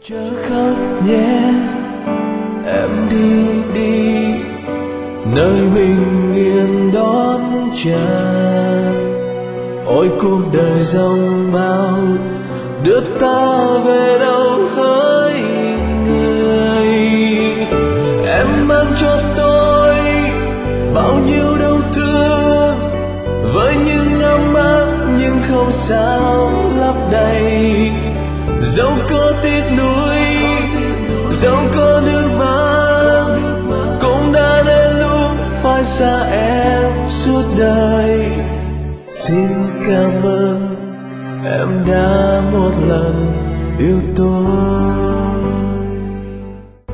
Chớ khóc nhé, em đi đi nơi bình yên đón chờ. Ôi cuộc đời dòng bao đưa ta về đâu hỡi người. Em mang cho tôi bao nhiêu đau thương với những ấm áp nhưng không sao lấp đầy. Dẫu có tiếc nuối, dẫu có nước mắt, cũng đã đến lúc phải xa em suốt đời. Xin cảm ơn em đã một lần yêu tôi.